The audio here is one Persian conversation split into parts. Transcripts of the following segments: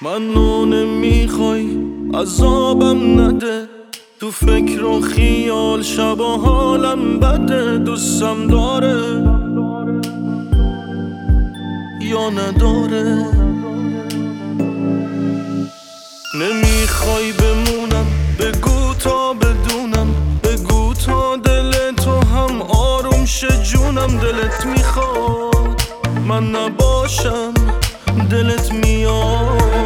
منو نمیخوای عذابم نده، تو فکر و خیال شب و حالم بده. دوستم داره یا نداره؟ نمیخوای بمونم بگو تا بدونم، بگو تا دل تو هم آروم شه جونم. دلت میخواد من نباشم، دلت میاد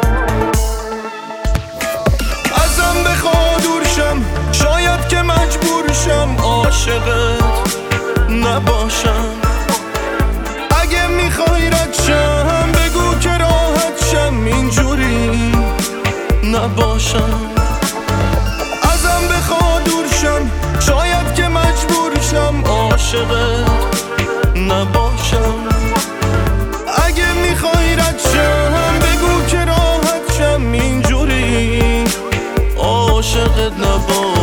ازم بخواد دور شم، شاید که مجبور شم عاشقت نباشم. اگه میخوای رد شم بگو که راحت شم، اینجوری نباشم. ازم بخواد دور شم، شاید که مجبور شم عاشقت نباشم. اگه میخوای رد شم بگو که راحت شم، اینجوری عاشقت نباشم.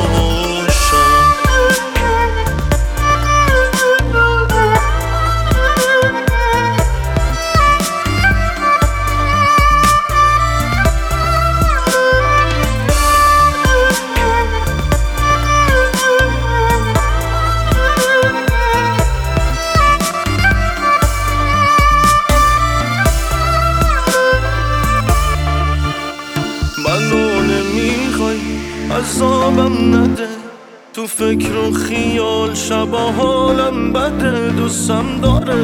منو نمیخوای عذابم نده، تو فکر و خیال شب و حالم بده. دوستم داره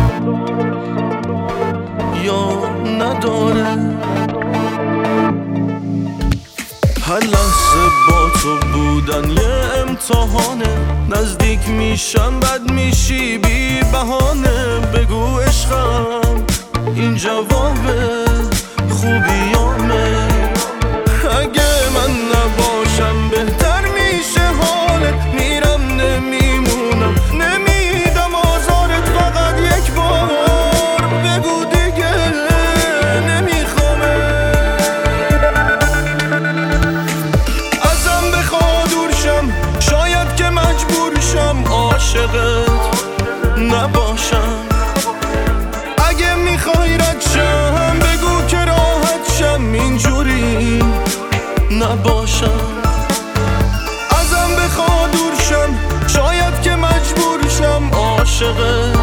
یا نداره؟ هر لحظه با تو بودن یه امتحانه، نزدیک میشم بد میشی بی بهانه. بگو عشقم این جوابه خوبیامه. اگه من نباشم بهتر میشه حالت، میرم نمیمونم نمیدم آزارت. فقط یک بار بگو دیگه نمیخوامه. ازم بخواد دور شم، شاید که مجبور شم عاشقت نباشم. اگه میخوای رد شم بگو که راحت شم، اینجوری نباشم. ازم بخواد دور شم، شاید که مجبور شم عاشقت